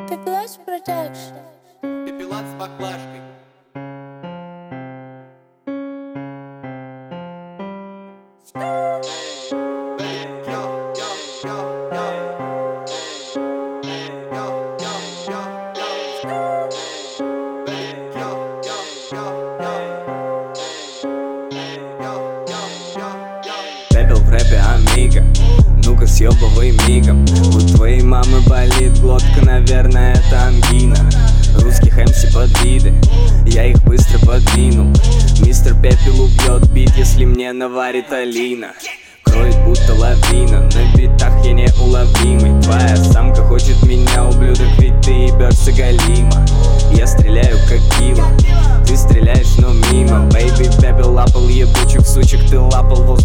Пепелац Продакшн. Пепелац с баклажкой. Пепел в рэпе Амиго, ну-ка съебывай мигом. У твоей мамы болит глотка, наверное, это ангина. Русских МС под виды, я их быстро подвинул. Мистер Пепел убьет бит, если мне наварит Алина. Кроет будто лавина, на битах я неуловимый. Твоя самка хочет меня, ублюдок, ведь ты ебешься галима. Я стреляю как кило, ты стреляешь, но мимо. Бэйби, Пепел лапал ебучих сучек, ты лапал